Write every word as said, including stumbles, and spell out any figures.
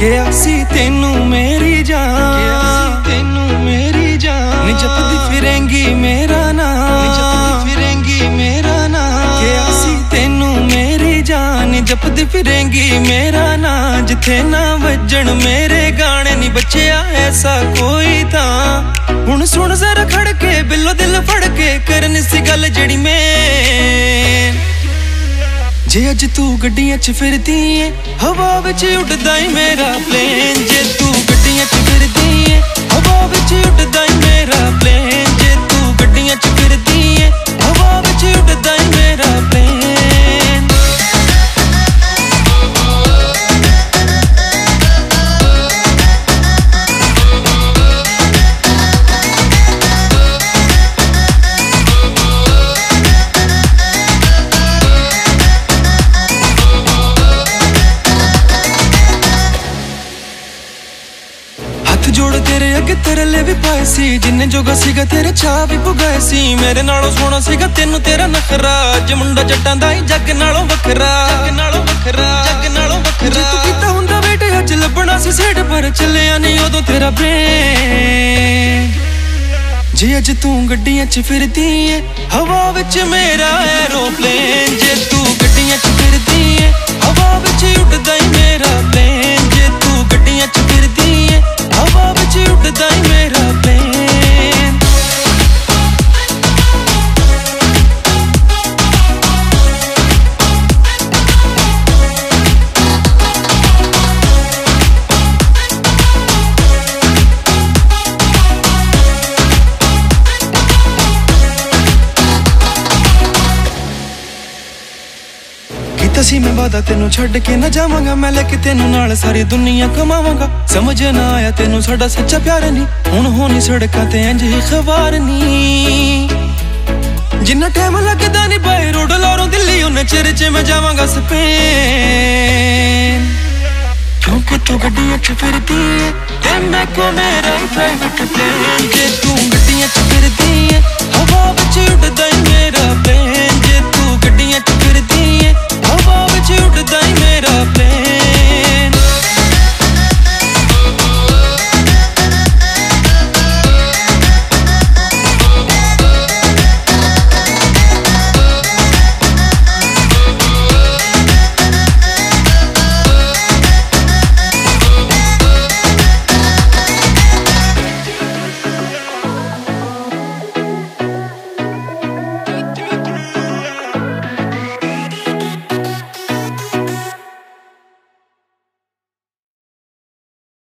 किया सी तेनू मेरी जान, तेनू मेरी जान नी जपदी फिरेंगी मेरा नाम, नी जपदी फिरेंगी मेरा नाम। किया सी तेनू मेरी जान नी जपदी फिरेंगी मेरा नाम। जिथे ना वजन मेरे गाने नी बचिया ऐसा कोई था। हुण सुन जरा खड़ के बिल्लो दिल फड़ के करनी सी गल जड़ी में। जे अज तू गड्डियां च फिरदी है हवा विच उड़दा ही मेरा प्लेन। जे तू गड्डियां च फिरदी है हवा विच उड़दा ही मेरा प्लेन। जे तू गड्डियां च फिरदी है हवा विच उड़दा ही मेरा प्लेन। जोड़ तेरे अगे तेरे ले भी पाए सी जिन्ने जोगा सीगा तेरे चा भी पुगाए सी। मेरे नालों सोना सीगा तेनू तेरा नखरा अज मुंडा जट्टां दा ही जग नालों वखरा, जग नालों वखरा, जग नालों वखरा। तू कीता हुंदा वेट अज लभना सी सेड पर चलिया नहीं उदों तेरा ब्रेन। जे अज तू गड्डियां च फिरदी है हवा विच मेरा एरोप्लेन। जे तू गड्डियां च फिरदी है हवा विच उड़दा ही मेरा प्लेन। जे तू गड्डियां च फिरदी है हवा विच उड़दा ही मेरा प्लेन। सी मैं वादा तेनू छड़ के न जावांगा मैं लेके तेनू नाल सारी दुनिया कमावांगा। समझ ना आया तेनू साडा सच्चा प्यार नी हुण होनी सड़कां ते इंज ही खबार नी। जिन्ना टाइम लगदा नी बाय रोड लारों दिल्ली उन्ने चिर च मैं जावांगा स्पेन। क्योंकि तू गड्डियां च फिरदी है ते मैं को मेरा प्राइवेट प्लेन। जे तू गड्डियां च फिरदी है हवा विच उड़दा ही